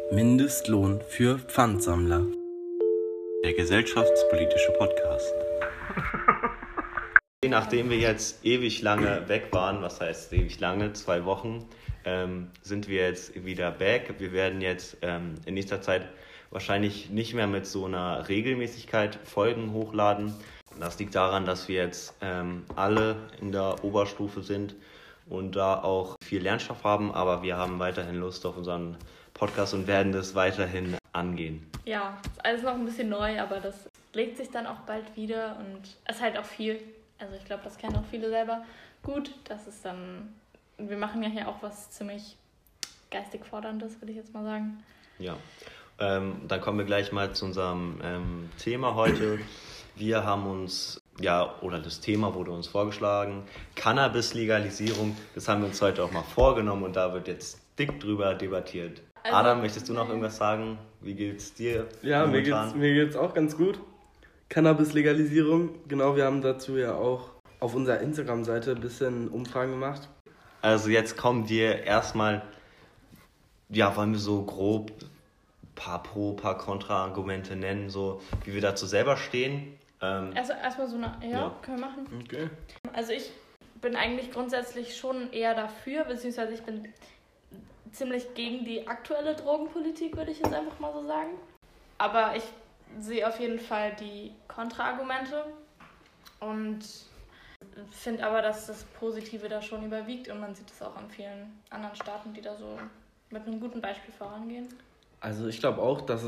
Mindestlohn für Pfandsammler. Der gesellschaftspolitische Podcast. Nachdem wir jetzt ewig lange weg waren, was heißt ewig lange, 2 Wochen, sind wir jetzt wieder back. Wir werden jetzt in nächster Zeit wahrscheinlich nicht mehr mit so einer Regelmäßigkeit Folgen hochladen. Das liegt daran, dass wir jetzt alle in der Oberstufe sind und da auch viel Lernstoff haben, aber wir haben weiterhin Lust auf unseren Podcast und werden das weiterhin angehen. Ja, ist alles noch ein bisschen neu, aber das legt sich dann auch bald wieder und es ist halt auch viel. Also ich glaube, das kennen auch viele selber gut. Das ist dann, wir machen ja hier auch was ziemlich geistig Forderndes, würde ich jetzt mal sagen. Ja, dann kommen wir gleich mal zu unserem Thema heute. Wir haben uns, oder das Thema wurde uns vorgeschlagen, Cannabis-Legalisierung. Das haben wir uns heute auch mal vorgenommen und da wird jetzt dick drüber debattiert. Also, Adam, möchtest du noch irgendwas sagen? Wie geht's dir? Ja, mir geht's auch ganz gut. Cannabis-Legalisierung, genau, wir haben dazu ja auch auf unserer Instagram-Seite ein bisschen Umfragen gemacht. Also jetzt kommen wir erstmal, wollen wir so grob paar Pro-, paar Kontra-Argumente nennen, so wie wir dazu selber stehen. Also erstmal so eine, können wir machen. Okay. Also ich bin eigentlich grundsätzlich schon eher dafür, beziehungsweise ich bin ziemlich gegen die aktuelle Drogenpolitik, würde ich jetzt einfach mal so sagen. Aber ich sehe auf jeden Fall die Kontraargumente und finde aber, dass das Positive da schon überwiegt und man sieht es auch an vielen anderen Staaten, die da so mit einem guten Beispiel vorangehen. Also ich glaube auch, dass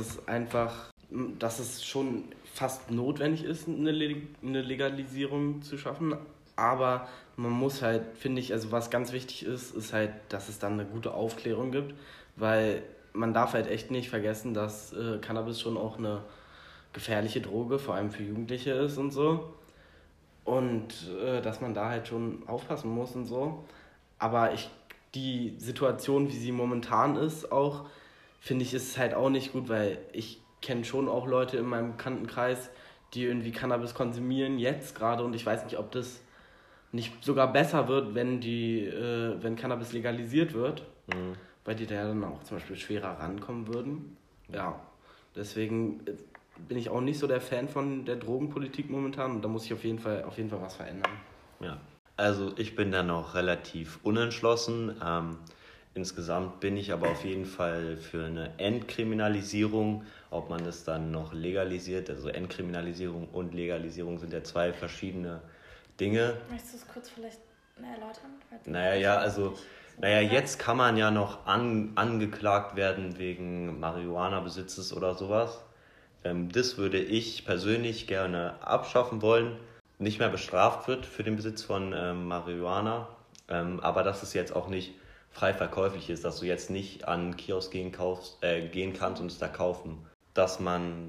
es schon fast notwendig ist, eine Legalisierung zu schaffen, aber man muss halt, finde ich, also was ganz wichtig ist halt, dass es dann eine gute Aufklärung gibt, weil man darf halt echt nicht vergessen, dass Cannabis schon auch eine gefährliche Droge, vor allem für Jugendliche ist und so. Und dass man da halt schon aufpassen muss und so. Aber die Situation, wie sie momentan ist, auch, finde ich, ist halt auch nicht gut, weil ich kenne schon auch Leute in meinem Bekanntenkreis, die irgendwie Cannabis konsumieren, jetzt gerade. Und ich weiß nicht, ob das nicht sogar besser wird, wenn Cannabis legalisiert wird. Mhm. Weil die da dann auch zum Beispiel schwerer rankommen würden. Ja, deswegen bin ich auch nicht so der Fan von der Drogenpolitik momentan und da muss ich auf jeden Fall was verändern. Ja, also ich bin da noch relativ unentschlossen. Insgesamt bin ich aber auf jeden Fall für eine Entkriminalisierung. Ob man das dann noch legalisiert, also Entkriminalisierung und Legalisierung sind ja 2 verschiedene Dinge. Möchtest du es kurz vielleicht mehr erläutern? Jetzt kann man ja noch angeklagt werden wegen Marihuana-Besitzes oder sowas. Das würde ich persönlich gerne abschaffen wollen. Nicht mehr bestraft wird für den Besitz von Marihuana, aber dass es jetzt auch nicht frei verkäuflich ist, dass du jetzt nicht an einen Kiosk gehen kannst und es da kaufen. Auch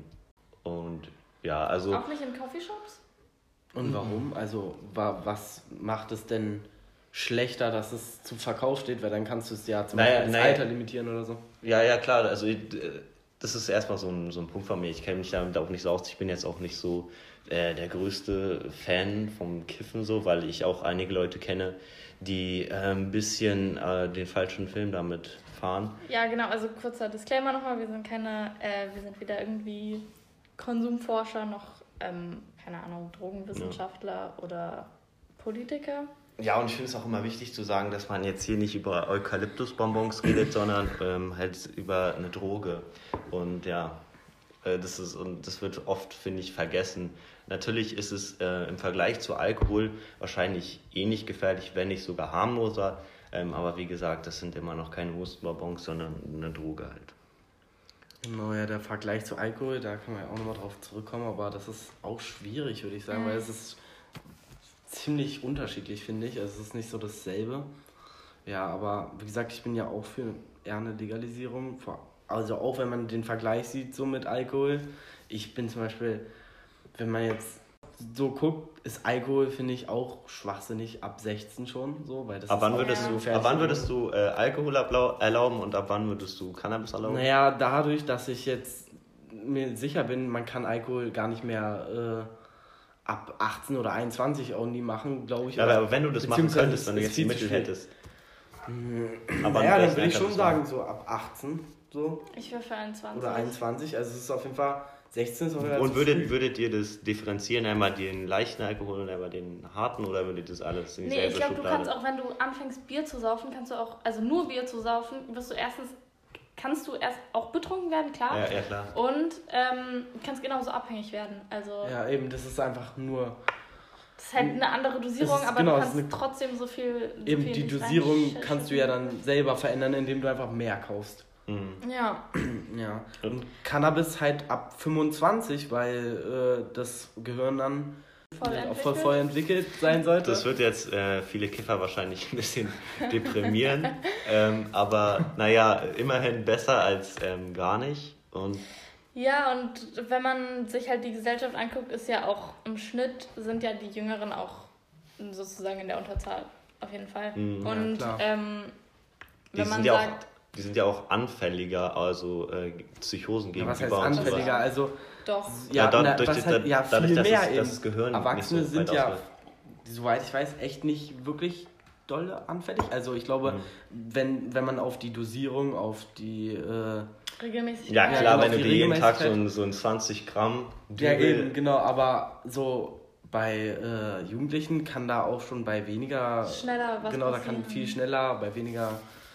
nicht in Coffeeshops? Und warum? Also was macht es denn schlechter, dass es zum Verkauf steht? Weil dann kannst du es ja zum Beispiel das Alter limitieren oder so. Ja, klar. Also das ist erstmal so ein Punkt von mir. Ich kenne mich damit auch nicht so aus. Ich bin jetzt auch nicht so der größte Fan vom Kiffen, so, weil ich auch einige Leute kenne, die ein bisschen den falschen Film damit fahren. Ja, genau. Also kurzer Disclaimer nochmal. Wir sind weder irgendwie Konsumforscher noch, keine Ahnung, Drogenwissenschaftler oder Politiker. Ja, und ich finde es auch immer wichtig zu sagen, dass man jetzt hier nicht über Eukalyptusbonbons redet, sondern halt über eine Droge. Und das wird oft, finde ich, vergessen. Natürlich ist es im Vergleich zu Alkohol wahrscheinlich ähnlich gefährlich, wenn nicht sogar harmloser. Aber wie gesagt, das sind immer noch keine Hustenbonbons, sondern eine Droge halt. Genau, ja, der Vergleich zu Alkohol, da kann man ja auch nochmal drauf zurückkommen, aber das ist auch schwierig, würde ich sagen, weil es ist ziemlich unterschiedlich, finde ich. Also es ist nicht so dasselbe. Ja, aber wie gesagt, ich bin ja auch für eher eine Legalisierung. Also auch wenn man den Vergleich sieht so mit Alkohol. Ich bin zum Beispiel, wenn man jetzt so guckt, ist Alkohol, finde ich, auch schwachsinnig ab 16 schon. So, weil das ab wann würdest du Alkohol erlauben und ab wann würdest du Cannabis erlauben? Naja, dadurch, dass ich jetzt mir sicher bin, man kann Alkohol gar nicht mehr ab 18 oder 21 auch nie machen, glaube ich. Ja, aber wenn du das machen könntest, wenn du jetzt die Mittel hättest. Aber ja, in dann welchem würde ich Alter schon bist du? sagen, so ab 18 so. Ich wäre für 21. Oder 21. Also es ist auf jeden Fall 16 ist auf jeden Fall Und zu früh. würdet ihr das differenzieren, einmal den leichten Alkohol und einmal den harten, oder würdet ihr das alles in Nee, dieselbe ich glaube, du Schublade? kannst auch, wenn du anfängst Bier zu saufen, kannst du auch, also nur Bier zu saufen, kannst du erst auch betrunken werden, klar. Ja, klar. Und kannst genauso abhängig werden. Also Ja, eben, das ist einfach nur... das ist halt eine andere Dosierung, Es ist- aber genau, du es ist kannst trotzdem so viel Eben so viel die nicht Dosierung reinschütten. kannst du ja dann selber verändern, indem du einfach mehr kaufst. Mhm. Ja, Ja. Und Cannabis halt ab 25, weil das Gehirn dann voll auch entwickelt. voll entwickelt sein sollte. Das wird jetzt viele Kiffer wahrscheinlich ein bisschen deprimieren, aber naja, immerhin besser als gar nicht. Und Ja, und wenn man sich halt die Gesellschaft anguckt, ist ja auch im Schnitt sind ja die Jüngeren auch sozusagen in der Unterzahl, auf jeden Fall. Mhm. Ja, Und klar. die wenn man sind ja sagt, die sind ja auch anfälliger, also Psychosen Ja, was heißt gegenüber und sowas. anfälliger? Also, doch, Ja, dadurch, was halt, ja, dadurch, viel dass mehr es, eben. das Gehirn Erwachsene nicht so weit sind ja, auswirkt. soweit ich weiß, echt nicht wirklich dolle anfällig. Also ich glaube, wenn man auf die Dosierung, auf die... regelmäßig. Ja, Ja, klar, genau, wenn du die dir jeden Tag Regelmäßigkeit. so ein 20 Gramm Ja, Dübel- eben, genau, aber so bei Jugendlichen kann da auch schon bei weniger... Schneller was Genau, da passieren. kann viel schneller, bei weniger...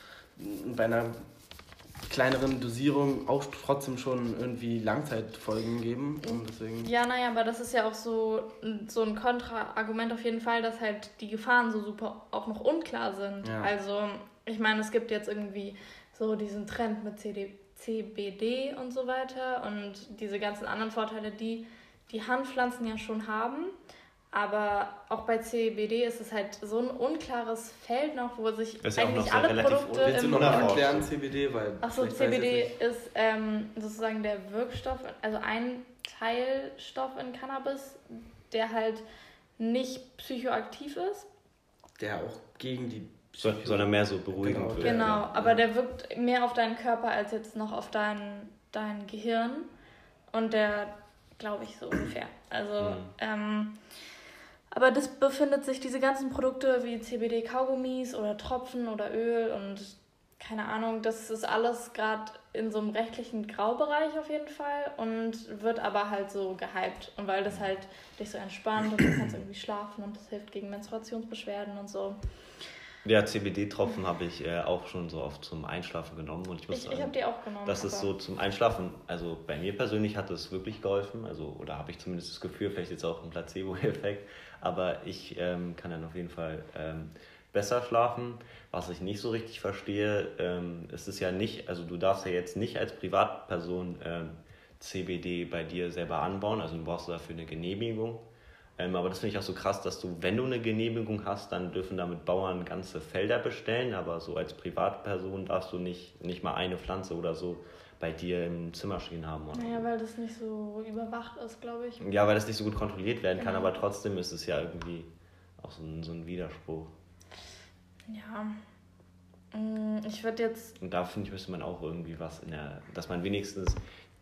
Bei einer kleineren Dosierung auch trotzdem schon irgendwie Langzeitfolgen geben. Und deswegen... Ja, naja, aber das ist ja auch so ein Kontraargument auf jeden Fall, dass halt die Gefahren so super auch noch unklar sind. Ja. Also, ich meine, es gibt jetzt irgendwie so diesen Trend mit CBD und so weiter und diese ganzen anderen Vorteile, die Hanfpflanzen ja schon haben. Aber auch bei CBD ist es halt so ein unklares Feld noch, wo sich Ist ja auch eigentlich noch so alle relativ Produkte Willst du noch Unerforscht. mal erklären, CBD? Weil Achso, vielleicht weiß ich CBD jetzt nicht. ist sozusagen der Wirkstoff, also ein Teilstoff in Cannabis, der halt nicht psychoaktiv ist. Der auch gegen die... sondern mehr so beruhigend Genau. wirkt. Genau, Ja. aber der wirkt mehr auf deinen Körper als jetzt noch auf dein Gehirn. Und der, glaube ich, so ungefähr. Also, aber das befindet sich, diese ganzen Produkte wie CBD-Kaugummis oder Tropfen oder Öl und keine Ahnung, das ist alles gerade in so einem rechtlichen Graubereich auf jeden Fall und wird aber halt so gehypt. Und weil das halt dich so entspannt und du kannst irgendwie schlafen und das hilft gegen Menstruationsbeschwerden und so. Ja, CBD-Tropfen habe ich auch schon so oft zum Einschlafen genommen. Und ich muss Ich sagen, habe die auch genommen. das ist aber- so zum Einschlafen, also bei mir persönlich hat es wirklich geholfen, also oder habe ich zumindest das Gefühl, vielleicht jetzt auch ein Placebo-Effekt, aber ich kann dann auf jeden Fall besser schlafen. Was ich nicht so richtig verstehe, es ist ja nicht, also du darfst ja jetzt nicht als Privatperson CBD bei dir selber anbauen, also du brauchst dafür eine Genehmigung. Aber das finde ich auch so krass, dass du, wenn du eine Genehmigung hast, dann dürfen damit Bauern ganze Felder bestellen, aber so als Privatperson darfst du nicht mal eine Pflanze oder so bei dir im Zimmer stehen haben. Oder? Naja, weil das nicht so überwacht ist, glaube ich. Ja, weil das nicht so gut kontrolliert werden kann, Genau. aber trotzdem ist es ja irgendwie auch so ein Widerspruch. Ja. Ich würde jetzt. Und da finde ich, müsste man auch irgendwie was dass man wenigstens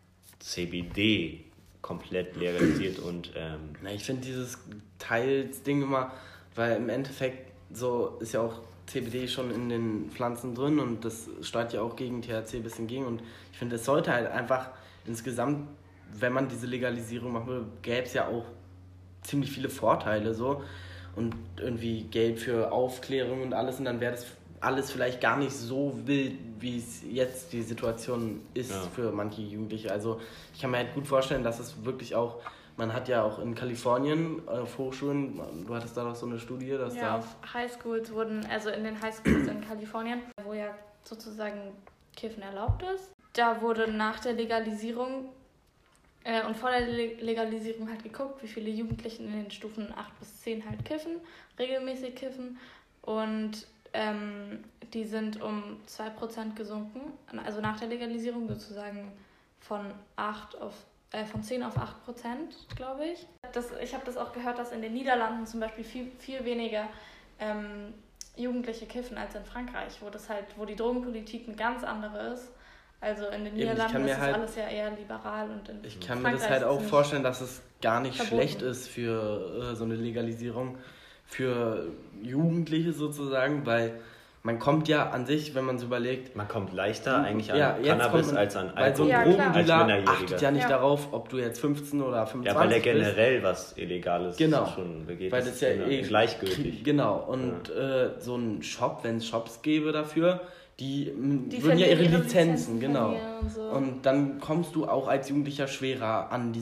CBD komplett legalisiert und Na, ich finde dieses Teilsding immer, weil im Endeffekt so ist ja auch CBD schon in den Pflanzen drin und das steuert ja auch gegen THC ein bisschen gegen und ich finde, es sollte halt einfach insgesamt, wenn man diese Legalisierung machen würde, gäbe es ja auch ziemlich viele Vorteile so und irgendwie Geld für Aufklärung und alles und dann wäre das alles vielleicht gar nicht so wild, wie es jetzt die Situation ist Ja. für manche Jugendliche. Also ich kann mir halt gut vorstellen, dass es wirklich auch, man hat ja auch in Kalifornien auf Hochschulen, du hattest da doch so eine Studie, dass Ja, da... auf Highschools wurden, also in den Highschools in Kalifornien, wo ja sozusagen Kiffen erlaubt ist, da wurde nach der Legalisierung und vor der Legalisierung halt geguckt, wie viele Jugendlichen in den Stufen 8 bis 10 halt kiffen, regelmäßig kiffen und die sind um 2% gesunken, also nach der Legalisierung sozusagen von 10 auf 8%, glaube ich. Ich habe das auch gehört, dass in den Niederlanden zum Beispiel viel weniger Jugendliche kiffen als in Frankreich, wo die Drogenpolitik eine ganz andere ist. Also in den Eben, ich kann Niederlanden mir ist das halt- alles ja eher liberal und in Ich kann mir Frankreich das halt ist auch es nicht vorstellen, dass es gar nicht verboten. schlecht ist für so eine Legalisierung für Jugendliche sozusagen, weil man kommt ja an sich, wenn man es überlegt... Man kommt leichter eigentlich an Cannabis als an Alkohol. Weil so ein Drogendealer achtet ja nicht darauf, ob du jetzt 15 oder 25 bist. Ja, weil der generell was Illegales schon begeht. Weil das ja gleichgültig. Genau, und so ein Shop, wenn es Shops gäbe dafür, die würden ja ihre Lizenzen, genau. Und dann kommst du auch als Jugendlicher schwerer an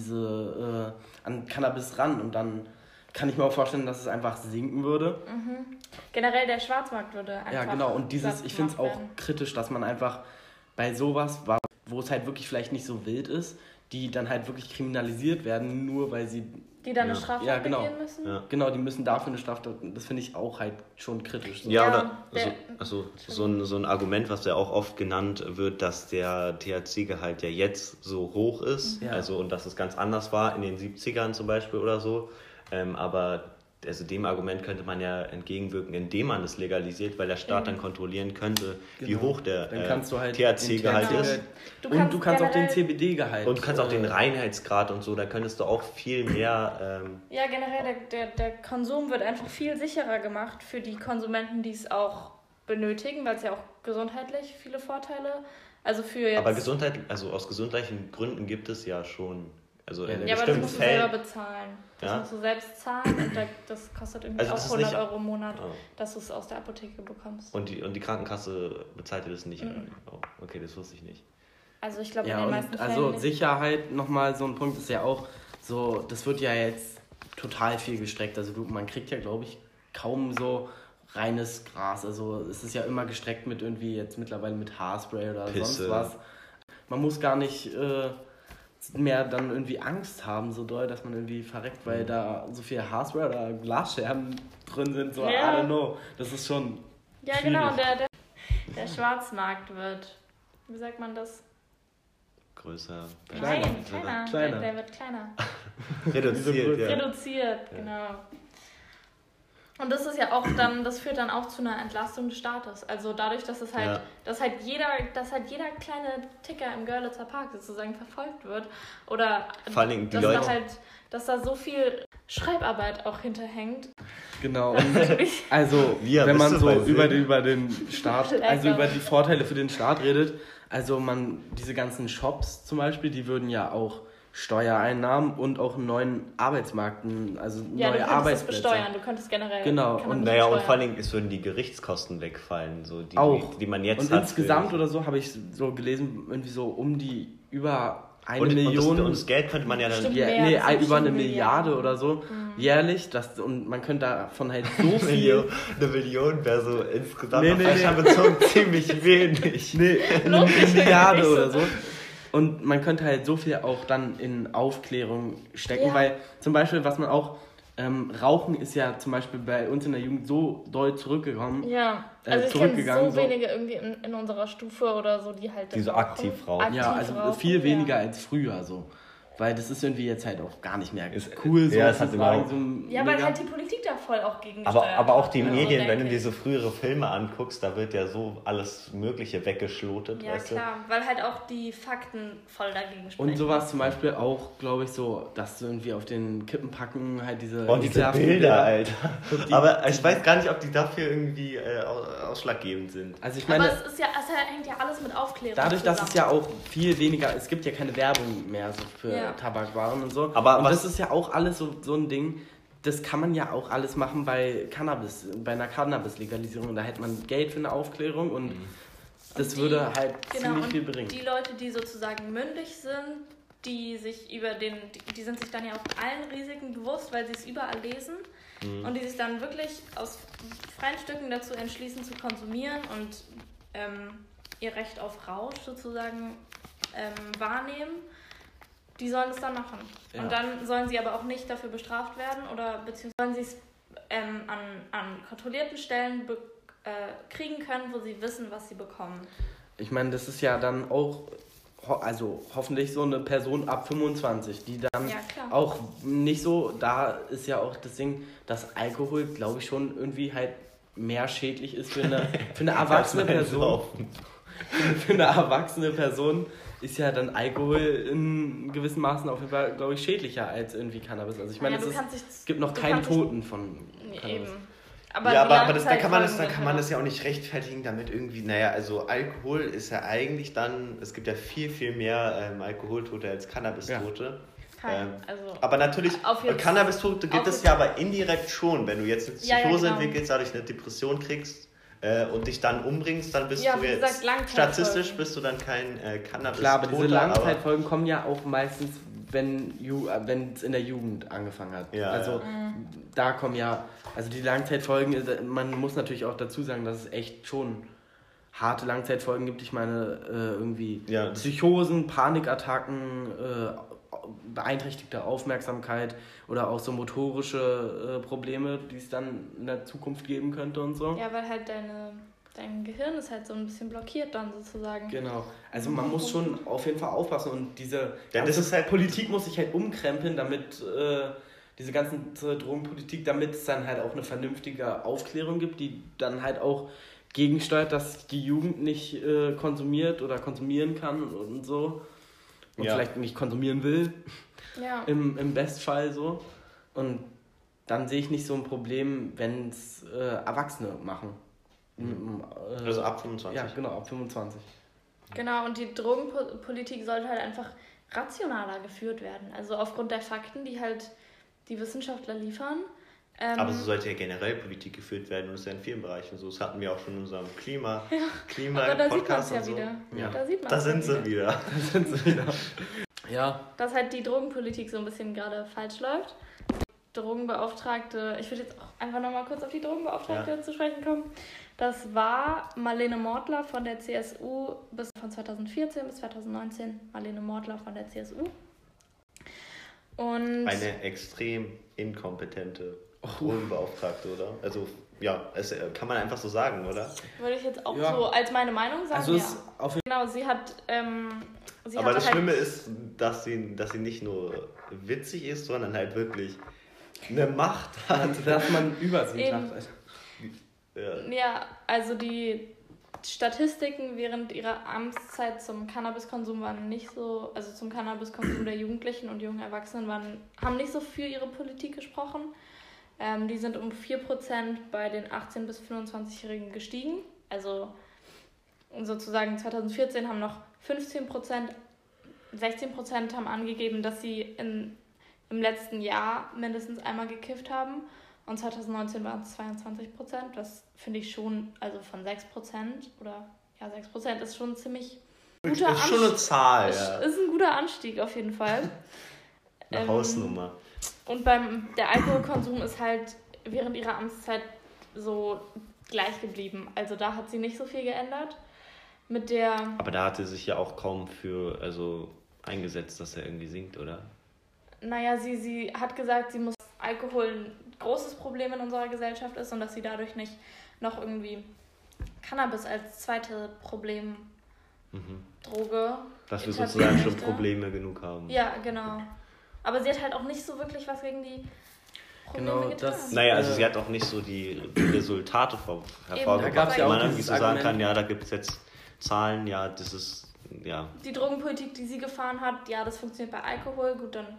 an Cannabis ran und dann kann ich mir auch vorstellen, dass es einfach sinken würde. Generell der Schwarzmarkt würde einfach... Ja, genau. Und ich finde es auch kritisch, dass man einfach bei sowas, wo es halt wirklich vielleicht nicht so wild ist, die dann halt wirklich kriminalisiert werden, nur weil sie... Die dann eine Straftat begehen müssen? Ja. Genau, die müssen dafür eine Straftat... Das finde ich auch halt schon kritisch. So. Ja, so ein Argument, was ja auch oft genannt wird, dass der THC-Gehalt ja jetzt so hoch ist. Ja. Also, und dass es ganz anders war in den 70ern zum Beispiel oder so. Aber dem Argument könnte man ja entgegenwirken, indem man es legalisiert, weil der Staat dann kontrollieren könnte, wie hoch der THC-Gehalt ist. Und du kannst auch den CBD-Gehalt. Und du kannst auch den Reinheitsgrad und so, da könntest du auch viel mehr... Ja, generell, der Konsum wird einfach viel sicherer gemacht für die Konsumenten, die es auch benötigen, weil es ja auch gesundheitlich viele Vorteile... Also für jetzt... Aber aus gesundheitlichen Gründen gibt es ja schon... Also in aber das musst du selber bezahlen. Das Ja? musst du selbst zahlen und das kostet irgendwie auch 100 Euro im Monat, dass du es aus der Apotheke bekommst. Und die Krankenkasse bezahlt dir das nicht? Oh, okay, das wusste ich nicht. Also ich glaube in den meisten Fällen nicht. Sicherheit nochmal so ein Punkt ist ja auch so, das wird ja jetzt total viel gestreckt. Also man kriegt ja, glaube ich, kaum so reines Gras. Also es ist ja immer gestreckt mit irgendwie jetzt mittlerweile mit Haarspray oder Pisse. sonst was. Man muss gar nicht... mehr dann irgendwie Angst haben, so doll, dass man irgendwie verreckt, weil da so viel Haarspray oder Glasscherben drin sind, so I don't know. Das ist schon schwierig. Genau, der Schwarzmarkt wird, wie sagt man das? Größer. Nein, kleiner. Der wird kleiner. Reduziert, genau. Und das ist ja auch dann, das führt dann auch zu einer Entlastung des Staates. Also dadurch, dass es halt, dass jeder kleine Ticker im Görlitzer Park sozusagen verfolgt wird. Oder vor allem die Leute, dass da so viel Schreibarbeit auch hinterhängt. Genau. Und also wenn man so über den Staat, also über die Vorteile für den Staat redet, also diese ganzen Shops zum Beispiel, die würden ja auch Steuereinnahmen und auch einen neuen Arbeitsmarkt, also neue Arbeitsplätze. Du besteuern, du könntest generell... Genau. Und vor allem würden die Gerichtskosten wegfallen, so die man jetzt und hat. Und insgesamt oder so habe ich so gelesen, irgendwie so um die über 1 Million... Und das Geld könnte man ja dann... über 1 Milliarde oder so jährlich. Und man könnte davon halt so viel... Eine Million wäre so insgesamt bezogen ziemlich wenig. Eine Milliarde oder so. Und man könnte halt so viel auch dann in Aufklärung stecken, weil zum Beispiel, was man auch, Rauchen ist ja zum Beispiel bei uns in der Jugend so doll zurückgegangen. Ja, also ich kenne so wenige irgendwie in unserer Stufe oder so, die halt... Die so aktiv rauchen. Ja, also viel weniger als früher so. Weil das ist irgendwie jetzt halt auch gar nicht mehr cool so. Ja, es hat überhaupt... weil halt die Politik da voll auch gegen aber auch die Medien, wenn du dir so frühere Filme anguckst, da wird ja so alles Mögliche weggeschlotet. Ja, klar, weil halt auch die Fakten voll dagegen sprechen. Und sowas zum Beispiel auch, glaube ich, so, dass du irgendwie auf den Kippenpacken halt diese Bilder, Alter. Aber ich weiß gar nicht, ob die dafür irgendwie ausschlaggebend sind. Also ich meine, aber es hängt ja alles mit Aufklärung dadurch, zusammen. dass es ja auch viel weniger, es gibt ja keine Werbung mehr so für Tabakwaren und so. Und das ist ja auch alles so ein Ding, das kann man ja auch alles machen bei einer Cannabis-Legalisierung. Da hätte man Geld für eine Aufklärung und das würde halt ziemlich viel bringen. Die Leute, die sozusagen mündig sind, die sind sich dann ja auch allen Risiken bewusst, weil sie es überall lesen und die sich dann wirklich aus freien Stücken dazu entschließen zu konsumieren und ihr Recht auf Rausch sozusagen wahrnehmen. Die sollen es dann machen. Ja. Und dann sollen sie aber auch nicht dafür bestraft werden oder beziehungsweise sollen sie es an kontrollierten Stellen kriegen können, wo sie wissen, was sie bekommen. Ich meine, das ist ja dann auch, also hoffentlich so eine Person ab 25, die dann auch nicht so, da ist ja auch das Ding, dass Alkohol, glaube ich, schon irgendwie halt mehr schädlich ist für eine erwachsene Person. Für eine erwachsene Person ist ja dann Alkohol in gewissen Maßen auf jeden Fall, glaube ich, schädlicher als irgendwie Cannabis. Also ich meine, es gibt noch keinen Toten von Cannabis. Eben. Aber ja, die aber da kann man Langzeitfolgen das ja auch nicht rechtfertigen damit irgendwie, naja, also Alkohol ist ja eigentlich dann, es gibt ja viel, viel mehr Alkoholtote als Cannabistote. Aber natürlich, Cannabistote gibt es ja aber indirekt schon, wenn du jetzt eine Psychose entwickelst, dadurch eine Depression kriegst und dich dann umbringst, dann bist du jetzt, statistisch bist du dann kein Cannabistote. Klar, aber diese Langzeitfolgen kommen ja auch meistens, wenn es in der Jugend angefangen hat. Ja, also da kommen ja, also die Langzeitfolgen, man muss natürlich auch dazu sagen, dass es echt schon harte Langzeitfolgen gibt. Ich meine, irgendwie Psychosen, Panikattacken, beeinträchtigte Aufmerksamkeit oder auch so motorische Probleme, die es dann in der Zukunft geben könnte und so. Ja, weil halt dein Gehirn ist halt so ein bisschen blockiert dann sozusagen. Genau. Also man muss schon auf jeden Fall aufpassen und diese ganze Politik muss sich halt umkrempeln, damit diese ganze Drogenpolitik, damit es dann halt auch eine vernünftige Aufklärung gibt, die dann halt auch gegensteuert, dass die Jugend nicht konsumiert oder konsumieren kann und so. Und vielleicht nicht konsumieren will. Ja. Im Bestfall so. Und dann sehe ich nicht so ein Problem, wenn es Erwachsene machen. Also ab 25. Ja, genau, ab 25. Genau, und die Drogenpolitik sollte halt einfach rationaler geführt werden. Also aufgrund der Fakten, die halt die Wissenschaftler liefern. Aber so sollte ja generell Politik geführt werden und das ist ja in vielen Bereichen so. Das hatten wir auch schon in unserem Klima-Podcast und so. Ja. Da sind sie wieder. Ja. Dass halt die Drogenpolitik so ein bisschen gerade falsch läuft. Drogenbeauftragte, ich würde jetzt auch einfach nochmal kurz auf die Drogenbeauftragte zu sprechen kommen. Das war Marlene Mortler von der CSU von 2014 bis 2019. Marlene Mortler von der CSU. Und eine extrem inkompetente Drogenbeauftragte, oder? Also, ja, kann man einfach so sagen, oder? Würde ich jetzt auch so als meine Meinung sagen, also Genau, sie hat... aber das Schlimme ist, dass sie nicht nur witzig ist, sondern halt wirklich eine Macht hat. Dass man über sie lacht. Ja, also die Statistiken während ihrer Amtszeit zum Cannabiskonsum waren nicht so, also zum Cannabiskonsum der Jugendlichen und jungen Erwachsenen haben nicht so für ihre Politik gesprochen. Die sind um 4% bei den 18- bis 25-Jährigen gestiegen. Also sozusagen 2014 haben noch 15%, 16% haben angegeben, dass sie im letzten Jahr mindestens einmal gekifft haben. Und 2019 waren es 22%. Das finde ich schon, also von 6% oder 6% ist schon ein ziemlich guter Anstieg. Ist schon eine Zahl, ja. Ist ein guter Anstieg auf jeden Fall. Eine Hausnummer. Und der Alkoholkonsum ist halt während ihrer Amtszeit so gleich geblieben. Also da hat sie nicht so viel geändert. Aber da hat sie sich ja auch kaum eingesetzt, dass er irgendwie sinkt, oder? Naja, sie hat gesagt, Alkohol ein großes Problem in unserer Gesellschaft ist und dass sie dadurch nicht noch irgendwie Cannabis als zweite Problemdroge dass wir sozusagen schon Probleme genug haben. Ja, genau. Aber sie hat halt auch nicht so wirklich was gegen die Probleme getan. Naja, also sie hat auch nicht so die Resultate hervorgebracht, wo man irgendwie so sagen kann, ja, da gibt es jetzt Zahlen, ja, das ist, ja. Die Drogenpolitik, die sie gefahren hat, ja, das funktioniert bei Alkohol, gut, dann...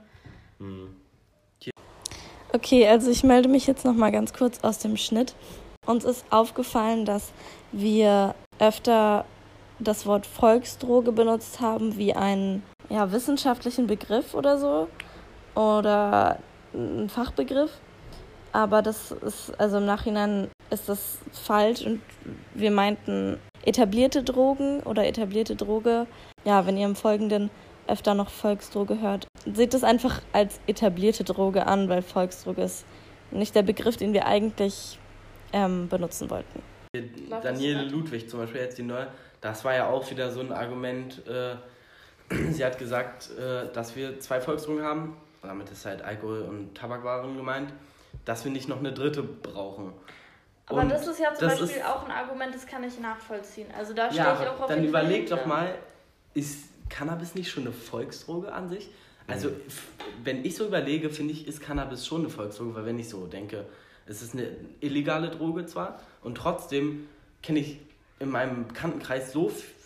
Okay, also ich melde mich jetzt nochmal ganz kurz aus dem Schnitt. Uns ist aufgefallen, dass wir öfter das Wort Volksdroge benutzt haben wie einen wissenschaftlichen Begriff oder so oder einen Fachbegriff. Aber das ist, also im Nachhinein ist das falsch und wir meinten etablierte Drogen oder etablierte Droge. Ja, wenn ihr im Folgenden öfter noch Volksdroge hört, seht es einfach als etablierte Droge an, weil Volksdroge ist nicht der Begriff, den wir eigentlich benutzen wollten. Daniele Ludwig zum Beispiel, jetzt die neue, das war ja auch wieder so ein Argument. Sie hat gesagt, dass wir 2 Volksdrogen haben, damit ist halt Alkohol und Tabakwaren gemeint, dass wir nicht noch eine dritte brauchen. Aber das ist ja zum Beispiel auch ein Argument, das kann ich nachvollziehen. Also da stehe ich auch auf dann überleg doch mal, ist Cannabis nicht schon eine Volksdroge an sich? Also, wenn ich so überlege, finde ich, ist Cannabis schon eine Volksdroge, weil wenn ich so denke, es ist eine illegale Droge zwar und trotzdem kenne ich in meinem Bekanntenkreis so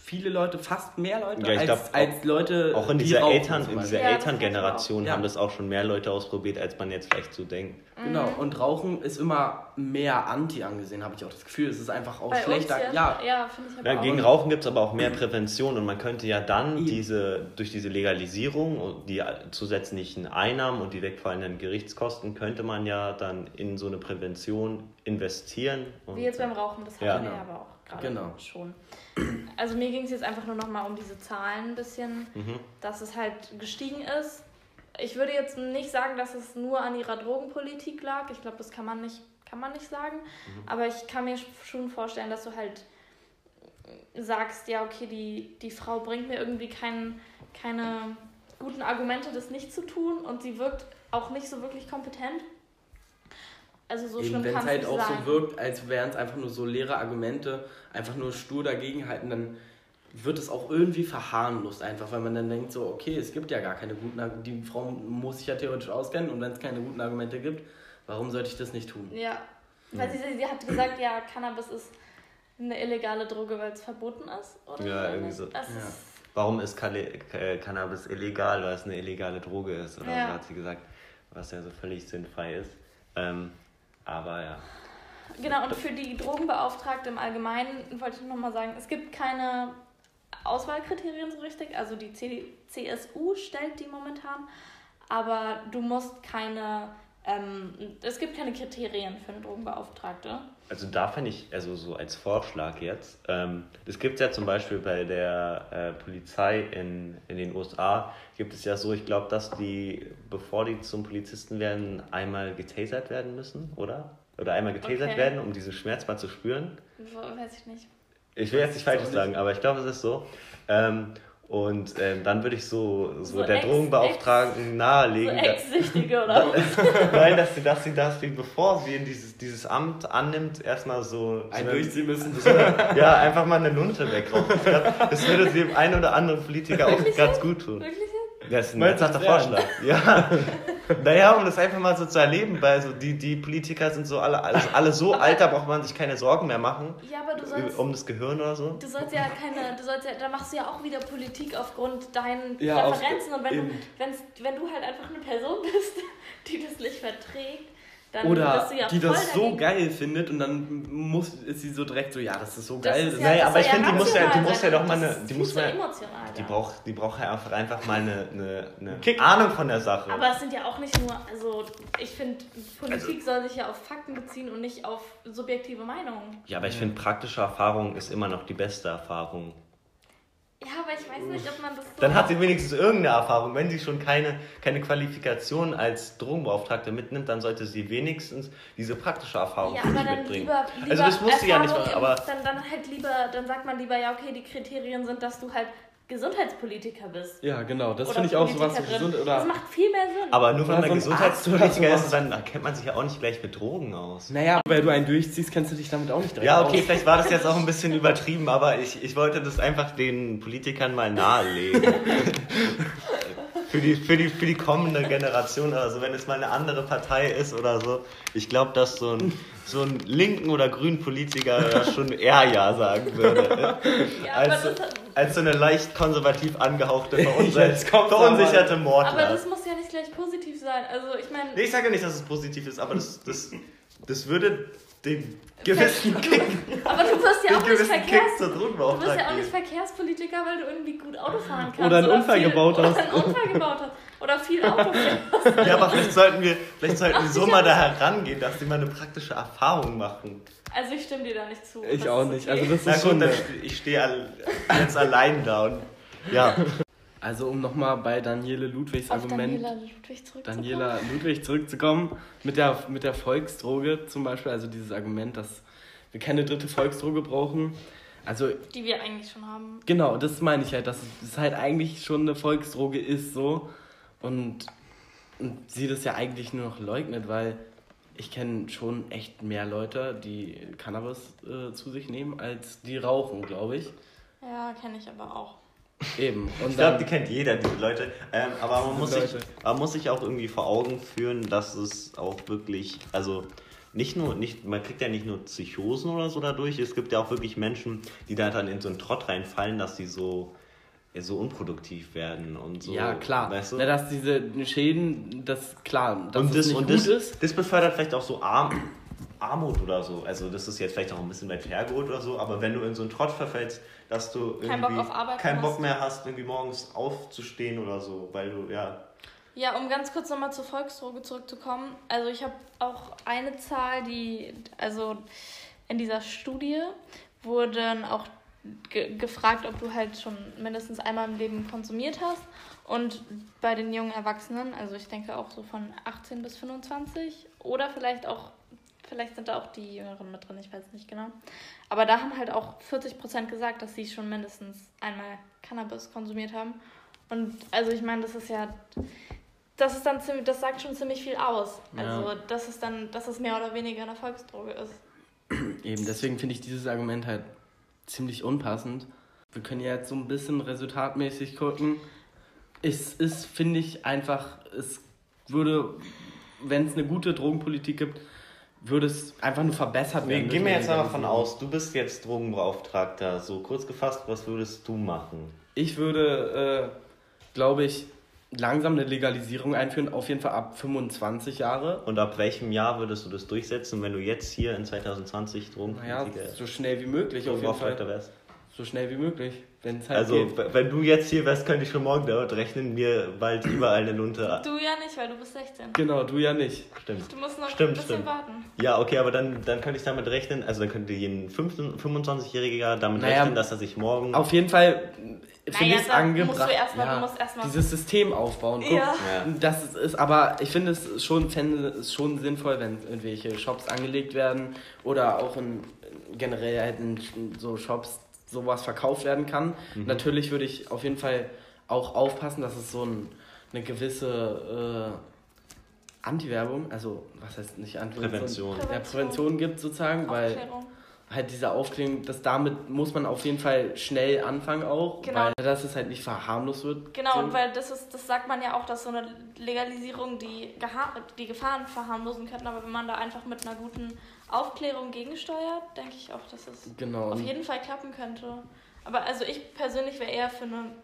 viele Leute, fast mehr Leute, Ja, ich als Leute, auch in die dieser rauchen zum Beispiel. Elterngeneration Ja. haben das auch schon mehr Leute ausprobiert, als man jetzt vielleicht so denkt. Genau, und Rauchen ist immer mehr anti angesehen, habe ich auch das Gefühl. Es ist einfach auch Bei schlechter. uns ja finde ich aber Ja, auch. gegen Rauchen gibt es aber auch mehr Prävention und man könnte ja dann Eben. durch diese Legalisierung und die zusätzlichen Einnahmen und die wegfallenden Gerichtskosten könnte man ja dann in so eine Prävention investieren. Und Wie jetzt beim Rauchen, das hatten Ja. wir ja aber auch gerade Genau. schon. Also mir ging es jetzt einfach nur nochmal um diese Zahlen ein bisschen, dass es halt gestiegen ist. Ich würde jetzt nicht sagen, dass es nur an ihrer Drogenpolitik lag. Ich glaube, das kann man nicht sagen. Aber ich kann mir schon vorstellen, dass du halt sagst, ja, okay, die Frau bringt mir irgendwie keine guten Argumente, das nicht zu tun und sie wirkt auch nicht so wirklich kompetent. Also so schlimm Wenn kann es es halt nicht auch sein. so wirkt, als wären es einfach nur so leere Argumente, einfach nur stur dagegenhalten, dann wird es auch irgendwie verharmlost einfach, weil man dann denkt so, okay, es gibt ja gar keine guten Argumente, die Frau muss sich ja theoretisch auskennen und wenn es keine guten Argumente gibt, warum sollte ich das nicht tun? Ja, weil sie hat gesagt, ja, Cannabis ist eine illegale Droge, weil es verboten ist, oder? Ja, irgendwie so. Das Ja. ist, Warum ist Cannabis illegal, weil es eine illegale Droge ist? Oder Ja. so hat sie gesagt, was ja so völlig sinnfrei ist. Aber ja. genau, und für die Drogenbeauftragte im Allgemeinen wollte ich nochmal sagen, es gibt keine Auswahlkriterien so richtig, also die CSU stellt die momentan, aber du musst es gibt keine Kriterien für eine Drogenbeauftragte. Also da fände ich, also so als Vorschlag jetzt, das gibt es ja zum Beispiel bei der Polizei in den USA, gibt es ja so, ich glaube, dass die, bevor die zum Polizisten werden, einmal getasert werden müssen, oder? Oder einmal getasert Okay. werden, um diesen Schmerz mal zu spüren. Weiß ich nicht. Ich will jetzt nicht Falsches sagen, aber ich glaube, es ist so. Und dann würde ich so der Drogenbeauftragten nahelegen, So Ex-Süchtige, oder? nein, dass sie, bevor sie in dieses Amt annimmt, erstmal so Durchziehen müssen. ja, einfach mal eine Lunte wegrauchen. Ich glaub, das würde dem einen oder anderen Politiker auch ganz gut tun. Wirklich jetzt? Das ist ein Meinst du ernsthafter das Vorschlag. Ja. Naja, um das einfach mal so zu erleben, weil so die Politiker sind so alle so alt, da braucht man sich keine Sorgen mehr machen. Ja, aber du sollst... Um das Gehirn oder so. Da machst du ja auch wieder Politik aufgrund deinen Ja, Präferenzen und wenn eben. du halt einfach eine Person bist, die das nicht verträgt, dann Oder bist du ja die voll das so dagegen. geil findet und dann ist sie so direkt so, ja, das ist so geil. ist Das ja- Naja, das aber ich soll finde, die rational muss ja sein. doch mal Das eine, ist die viel muss zu mal, emotional. die braucht ja einfach mal eine Kick. Ahnung von der Sache. Aber es sind ja auch nicht nur, also ich finde, Politik soll sich ja auf Fakten beziehen und nicht auf subjektive Meinungen. Ja, aber ich finde, praktische Erfahrung ist immer noch die beste Erfahrung. Ja, aber ich weiß nicht, ob man das so... Dann hat sie wenigstens irgendeine Erfahrung. Wenn sie schon keine Qualifikation als Drogenbeauftragte mitnimmt, dann sollte sie wenigstens diese praktische Erfahrung Ja, für aber sich dann mitbringen. lieber Also das muss sie ja nicht Erfahrung machen, aber dann sagt man lieber, ja okay, die Kriterien sind, dass du halt Gesundheitspolitiker bist. Ja, genau, das Oder finde ich auch so was Politikerin. gesund. Das Oder, macht viel mehr Sinn. aber nur wenn Oder man so ein Gesundheitspolitiker Arzt ist, oder dann kennt man sich ja auch nicht gleich mit Drogen aus. naja, weil du einen durchziehst, kennst du dich damit auch nicht direkt Ja, okay, aus. vielleicht war das jetzt auch ein bisschen übertrieben, aber ich wollte das einfach den Politikern mal nahelegen. Für die kommende Generation, also wenn es mal eine andere Partei ist oder so. Ich glaube, dass so ein linken oder grünen Politiker da schon eher Ja sagen würde. ja, aber, Als so eine leicht konservativ angehauchte, Jetzt kommt's verunsicherte aber Mordler. das muss ja nicht gleich positiv sein. Also ich meine... Nee, ich sage ja nicht, dass es positiv ist, aber das würde den gewissen Kick, Aber du wirst ja den auch nicht gewissen Kick zur Du bist ja auch Drogenbeauftragten nicht Verkehrspolitiker, weil du irgendwie gut Auto fahren kannst. Oder einen Unfall gebaut hast. Oder einen Unfall gebaut hast. Oder viel Auto fährst. Ja, aber vielleicht sollten wir so mal da herangehen, dass die mal eine praktische Erfahrung machen. Also ich stimme dir da nicht zu. Ich Das auch ist nicht. okay. Also das Na ist gut, schon... dann ich stehe jetzt allein da und ja. Also um nochmal bei Daniele Ludwigs Auf Argument... Daniela Ludwig zurückzukommen. Daniela Ludwig zurückzukommen, mit der Volksdroge zum Beispiel, also dieses Argument, dass wir keine dritte Volksdroge brauchen. Also Die wir eigentlich schon haben. genau, das meine ich halt, dass es halt eigentlich schon eine Volksdroge ist so und sie das ja eigentlich nur noch leugnet, weil ich kenne schon echt mehr Leute, die Cannabis zu sich nehmen, als die rauchen, glaube ich. Ja, kenne ich aber auch. Eben. Und Ich glaube, dann- die kennt jeder, diese Leute. Aber Leute. man muss sich auch irgendwie vor Augen führen, dass es auch wirklich, also man kriegt ja nicht nur Psychosen oder so dadurch, es gibt ja auch wirklich Menschen, die da dann in so einen Trott reinfallen, dass die so unproduktiv werden und so. Ja, klar. Weißt du? Na, dass diese Schäden, das klar, dass und es nicht gut ist. Das befördert vielleicht auch so Armut oder so. Also das ist jetzt vielleicht auch ein bisschen weit hergeholt oder so, aber wenn du in so einen Trott verfällst, dass du irgendwie keinen Bock mehr hast, irgendwie morgens aufzustehen oder so, weil du, Ja, um ganz kurz nochmal zur Volksdroge zurückzukommen. Also ich habe auch eine Zahl, also in dieser Studie wurden auch gefragt, ob du halt schon mindestens einmal im Leben konsumiert hast. Und bei den jungen Erwachsenen, also ich denke auch so von 18 bis 25 oder vielleicht sind da auch die Jüngeren mit drin, ich weiß nicht genau. Aber da haben halt auch 40% gesagt, dass sie schon mindestens einmal Cannabis konsumiert haben. Und also ich meine, das sagt schon ziemlich viel aus. Also dass es mehr oder weniger eine Volksdroge ist. Eben, deswegen finde ich dieses Argument halt ziemlich unpassend. Wir können ja jetzt so ein bisschen resultatmäßig gucken. Es ist, finde ich, einfach, es würde, wenn es eine gute Drogenpolitik gibt, würde es einfach nur verbessert werden. Gehen wir jetzt mal davon aus, du bist jetzt Drogenbeauftragter. So kurz gefasst, was würdest du machen? Ich würde, glaube ich, langsam eine Legalisierung einführen, auf jeden Fall ab 25 Jahre. Und ab welchem Jahr würdest du das durchsetzen, wenn du jetzt hier in 2020 Drogenpolitiker so schnell wie möglich auf jeden Fall. Wärst? So schnell wie möglich, wenn es halt also, geht. Wenn du jetzt hier wärst, könnte ich schon morgen damit rechnen, mir bald überall eine Lunte... Du ja nicht, weil du bist 16. Genau, du ja nicht. Stimmt. Du musst noch ein bisschen warten. Ja, okay, aber dann könnte ich damit rechnen, also dann könnte jeden 25-Jähriger damit rechnen, dass er sich morgen... Auf jeden Fall... Finde ich es angebracht. Du musst erstmal dieses System aufbauen. Guck, das ist, aber ich finde es schon sinnvoll, wenn irgendwelche Shops angelegt werden oder auch generell halt in so Shops sowas verkauft werden kann. Natürlich würde ich auf jeden Fall auch aufpassen, dass es so eine gewisse Anti-Werbung, also was heißt nicht Anti-Werbung? Prävention gibt sozusagen, weil halt diese Aufklärung, damit muss man auf jeden Fall schnell anfangen auch, weil dass es halt nicht verharmlost wird. Genau, und weil das sagt man ja auch, dass so eine Legalisierung die Gefahren verharmlosen könnte, aber wenn man da einfach mit einer guten Aufklärung gegensteuert, denke ich auch, dass es auf jeden Fall klappen könnte. Aber also ich persönlich wäre eher für eine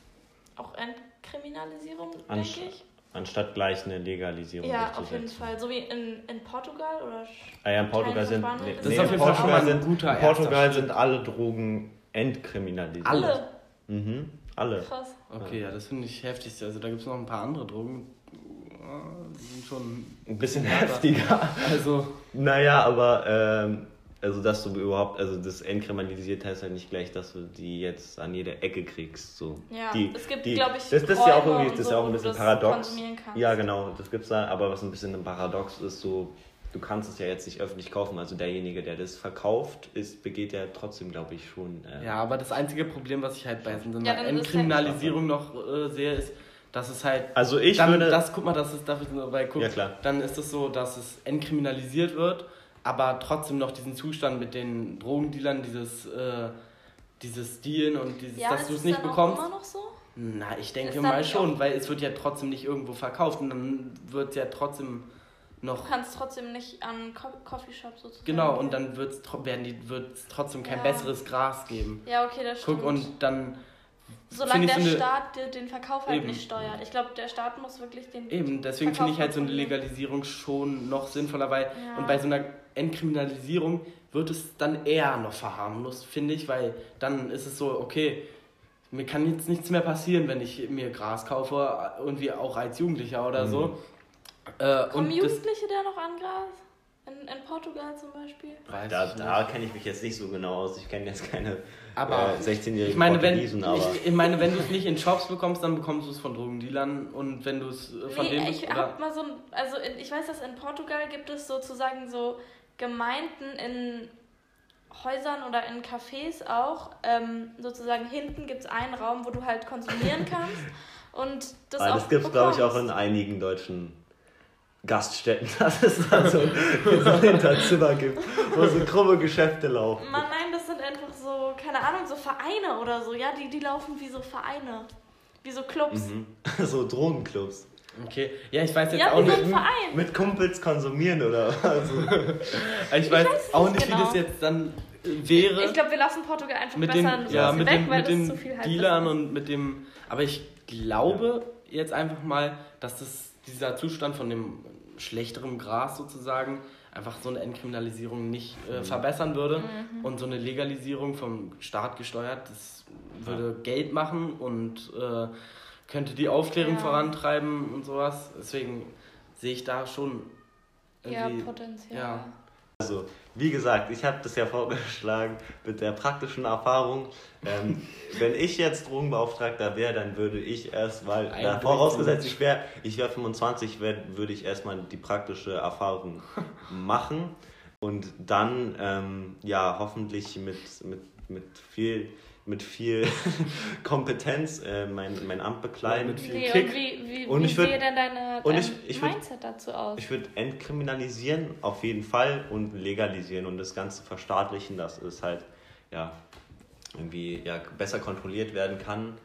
auch Entkriminalisierung, denke ich. Anstatt gleich eine Legalisierung durchzusetzen. Ja, auf jeden Fall. So wie in Portugal oder in Portugal sind... Das ist auf jeden Fall schon mal ein guter In Portugal sind alle Drogen entkriminalisiert. Alle? Alle. Krass. Okay, ja, das finde ich heftig. Also da gibt es noch ein paar andere Drogen, die sind schon... Ein bisschen heftiger. Also... Naja, aber... Also, dass du überhaupt, also das entkriminalisiert heißt halt nicht gleich, dass du die jetzt an jeder Ecke kriegst. So. Ja, es gibt, glaube ich, das ist ja auch irgendwie, das ist ja auch ein bisschen paradox. Konsumieren kannst. Ja, genau, das gibt's da, aber was ein bisschen ein Paradox ist, so, du kannst es ja jetzt nicht öffentlich kaufen, also derjenige, der das verkauft, begeht ja trotzdem, glaube ich, schon. Ja, aber das einzige Problem, was ich halt bei so einer Entkriminalisierung noch sehe, ist, dass es halt... Also dann ist es so, dass es entkriminalisiert wird, aber trotzdem noch diesen Zustand mit den Drogendealern, dieses Dealen und dass du es nicht bekommst. Immer noch so? Na, ich denke mal schon, weil es wird ja trotzdem nicht irgendwo verkauft und dann wird es ja trotzdem noch... Du kannst trotzdem nicht an Coffeeshops sozusagen. Genau, und dann wird es trotzdem kein besseres Gras geben. Ja, okay, das stimmt. Guck, und dann... Solange der Staat den Verkauf halt nicht steuert. Ich glaube, der Staat muss wirklich den... Eben, deswegen finde ich halt so eine Legalisierung schon noch sinnvoller, weil und bei so einer Entkriminalisierung wird es dann eher noch verharmlost, finde ich, weil dann ist es so, okay, mir kann jetzt nichts mehr passieren, wenn ich mir Gras kaufe, irgendwie auch als Jugendlicher oder so. Kommen Jugendliche da noch an Gras? In Portugal zum Beispiel? Da kenne ich mich jetzt nicht so genau aus. Ich kenne jetzt keine 16-jährigen ich meine, Portugiesen. Wenn du es nicht in Shops bekommst, dann bekommst du es von Drogendealern und wenn du es von denen... ich weiß, dass in Portugal gibt es sozusagen so Gemeinden in Häusern oder in Cafés auch, sozusagen hinten gibt es einen Raum, wo du halt konsumieren kannst und das gibt es, glaube ich, auch in einigen deutschen Gaststätten, dass es da so ein Hinterzimmer gibt, wo so krumme Geschäfte laufen. Nein, das sind einfach so, keine Ahnung, so Vereine oder so, ja, die laufen wie so Vereine, wie so Clubs. So Drogenclubs. Okay, ja, ich weiß jetzt Ja, auch wie so nicht. ein Verein. Mit Kumpels konsumieren oder also. Ich weiß auch nicht, genau. wie das jetzt dann wäre. Ich glaube, wir lassen Portugal einfach mit besser den, so ja, aus mit weg, den, weil mit das den zu viel halt Dealern ist. und mit dem. Aber ich glaube jetzt einfach mal, dass dieser Zustand von dem schlechteren Gras sozusagen einfach so eine Entkriminalisierung nicht verbessern würde. Und so eine Legalisierung vom Staat gesteuert, das würde Geld machen und könnte die Aufklärung vorantreiben und sowas. Deswegen sehe ich da schon irgendwie... Potenzial. Ja. Also, wie gesagt, ich habe das ja vorgeschlagen mit der praktischen Erfahrung. Wenn ich jetzt Drogenbeauftragter wäre, dann würde ich erstmal, vorausgesetzt ich wäre 25, würde ich erstmal die praktische Erfahrung machen und dann hoffentlich mit viel Kompetenz mein Amt bekleiden. Mit viel Nee, Kick. wie sehe denn dein ich würd- Mindset dazu aus? Ich würde entkriminalisieren auf jeden Fall und legalisieren und das Ganze verstaatlichen, dass es halt irgendwie besser kontrolliert werden kann.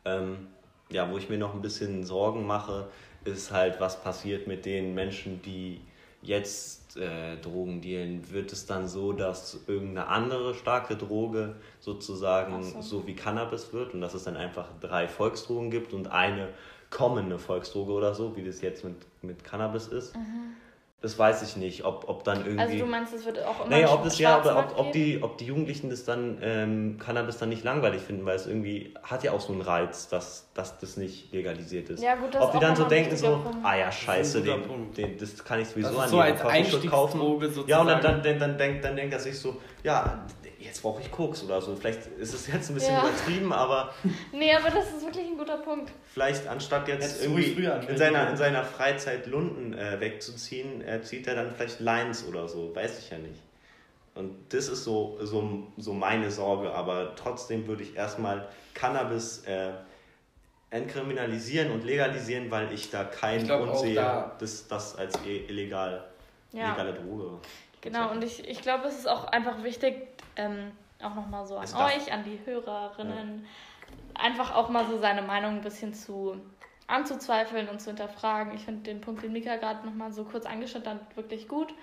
Wo ich mir noch ein bisschen Sorgen mache, ist halt, was passiert mit den Menschen, die jetzt Drogen dealen. Wird es dann so, dass irgendeine andere starke Droge sozusagen so wie Cannabis wird und dass es dann einfach 3 Volksdrogen gibt und eine kommende Volksdroge oder so, wie das jetzt mit Cannabis ist? Das weiß ich nicht, ob dann irgendwie... Also du meinst, es wird auch immer Naja, Schwarzmarkt ob geben? die Jugendlichen das dann Cannabis dann nicht langweilig finden, weil es irgendwie hat ja auch so einen Reiz, dass das nicht legalisiert ist. Ja, gut, das ob ist die auch dann so nochmal ein denken wichtiger so, Punkt. ah ja, scheiße, Das ist ein guter Punkt. das kann ich sowieso Das ist an so jedem als Coffeeshop kaufen. Einstiegsdroge sozusagen. Ja, und dann denkt er sich so, ja, jetzt brauche ich Koks oder so. Vielleicht ist es jetzt ein bisschen übertrieben, aber Nee, aber das ist wirklich ein guter Punkt. vielleicht anstatt jetzt Hättest du irgendwie früher in seiner Freizeit Lunden wegzuziehen, zieht er dann vielleicht Lines oder so, weiß ich ja nicht. Und das ist so meine Sorge, aber trotzdem würde ich erstmal Cannabis entkriminalisieren und legalisieren, weil ich da keinen Grund sehe, das als legale Droge. Genau, und ich glaube, es ist auch einfach wichtig, auch nochmal so an euch, an die Hörerinnen, einfach auch mal so seine Meinung ein bisschen anzuzweifeln und zu hinterfragen. Ich finde den Punkt, den Mika gerade nochmal so kurz angeschnitten hat, wirklich gut.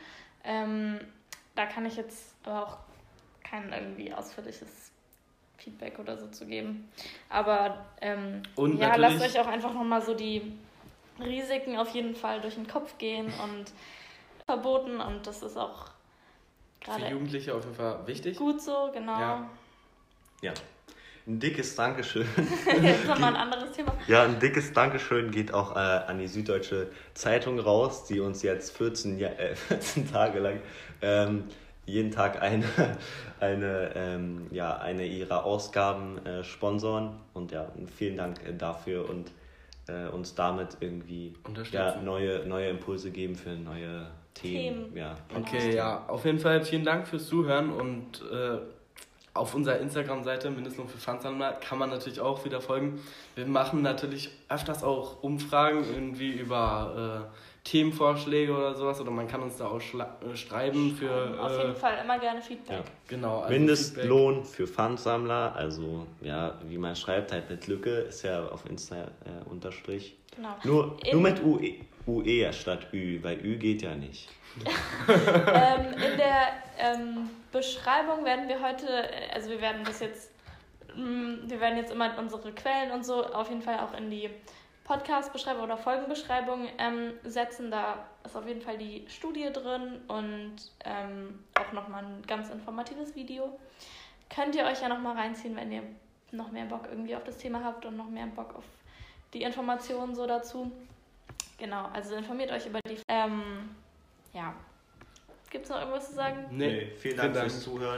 Da kann ich jetzt aber auch kein irgendwie ausführliches Feedback oder so zu geben. Aber Und lasst euch auch einfach nochmal so die Risiken auf jeden Fall durch den Kopf gehen und verboten, und das ist auch gerade für Jugendliche auf jeden Fall wichtig. gut so, genau. Ja. Ein dickes Dankeschön. Jetzt nochmal ein anderes Thema. Ja, ein dickes Dankeschön geht auch an die Süddeutsche Zeitung raus, die uns jetzt 14 Tage lang jeden Tag eine ihrer Ausgaben sponsoren. Und ja, vielen Dank dafür und uns damit irgendwie neue Impulse geben für neue Themen. Ja, okay, ja, auf jeden Fall vielen Dank fürs Zuhören und auf unserer Instagram-Seite Mindestlohn für Pfandsammler kann man natürlich auch wieder folgen. Wir machen natürlich öfters auch Umfragen irgendwie über Themenvorschläge oder sowas, oder man kann uns da auch schreiben für... Auf jeden Fall immer gerne Feedback. Ja. Genau. Also Mindestlohn für Pfandsammler, also ja, wie man schreibt, halt mit Lücke, ist ja auf Insta Unterstrich. Genau. Nur mit UE statt Ü, weil Ü geht ja nicht. In der Beschreibung werden wir heute, also wir werden jetzt immer unsere Quellen und so auf jeden Fall auch in die Podcast-Beschreibung oder Folgenbeschreibung setzen. Da ist auf jeden Fall die Studie drin und auch nochmal ein ganz informatives Video. Könnt ihr euch ja nochmal reinziehen, wenn ihr noch mehr Bock irgendwie auf das Thema habt und noch mehr Bock auf die Informationen so dazu. Genau, also informiert euch über die... Gibt es noch irgendwas zu sagen? Nee, vielen Dank fürs Zuhören.